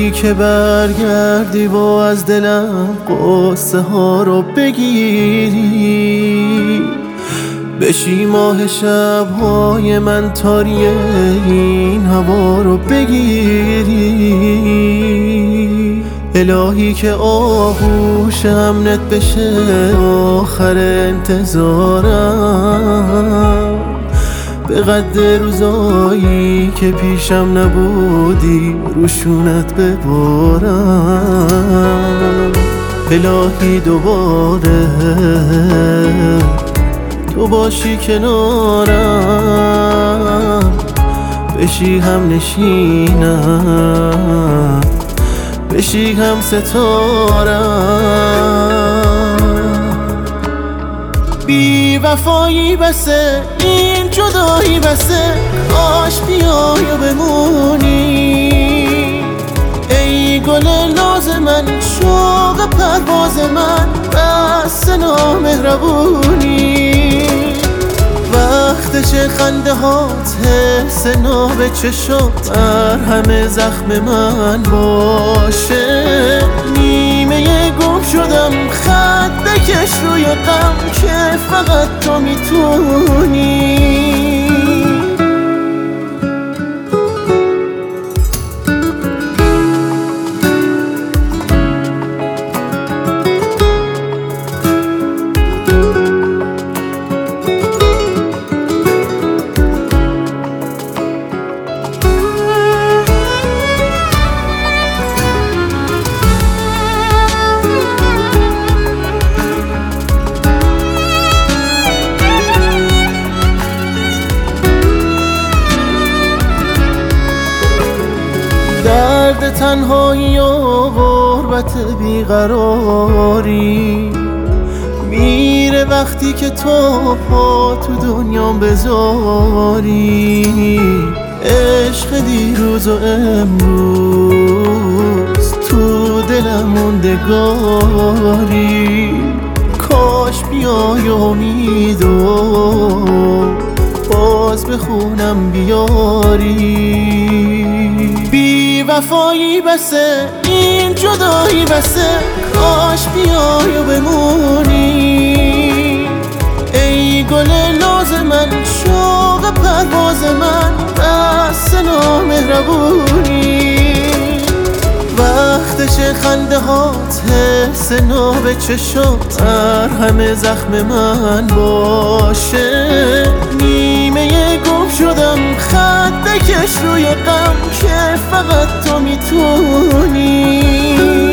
الهی که برگردی و از دلم قصه ها رو بگیری، بشی ماه شب‌های من تاریه این هوا رو بگیری. الهی که آغوش امنت بشه آخر انتظارم، به قد روزایی که پیشم نبودی روشونت ببارم. الهی دوباره تو باشی کنارم، بشی هم نشینم، بشی هم ستارم. بی وفایی بسه، این جدایی بسه، کاش بیای و بمونی. ای گل ناز من، شوق پرواز من، بس نامهربونی. وقتش خنده هات، حس ناب چشات، مرهم زخم من باشه. نیمه گم شدم، خط بکش روی غم که فقط تو میتونی. درد تنهایی و غربت بیقراری میره وقتی که تو پا تو دنیام بذاری. عشق دیروز و امروز تو دلم موندگاری. کاش بیای امیدو باز بخونم بیاری. بی وفایی بسه، این جدایی بسه، کاش بیای و بمونی. ای گل ناز من، شوق پرواز من، بس نامهربونی. وقتش خنده هات، حس ناب چشات، مرهم زخم من باشه. نیمه گم شدم، خط بکش روی غم که فقط تو میتونی.